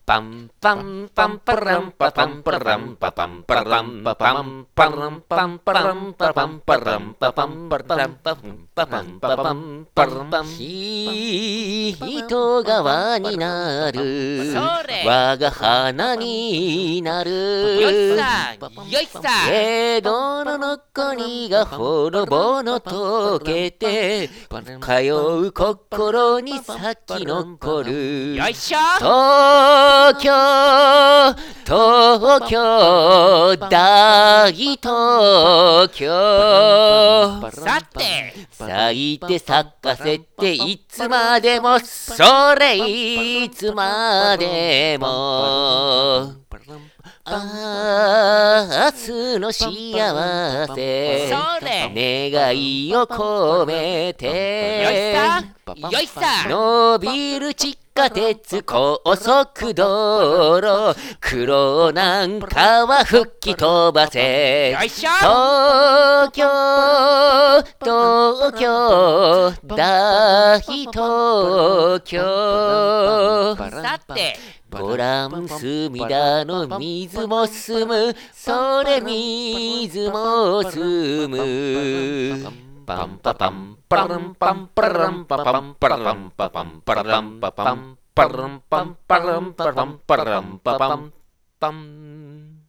パンパンパンパランパパンパランパパンパランパパンパランパンパランパパンパランパパンパランパパンパパンパパンパランパン人側になる我が花になるよしさよしさ江戸の残りがほのぼの溶けて通う心に咲き残るよいしょ東京東京大東京さて咲いて咲かせていつまでもそれいつまでも明日の幸せそれ願いを込めよていさ伸びる地下鉄高速道路黒なんかは吹き飛ばせよいしょ東京東京大東京さてごらん隅田の水も澄むそれ水も澄むパンパパンパランパンパランパパンパランパパンパランパパンパランパンパランパパンパランパパンパン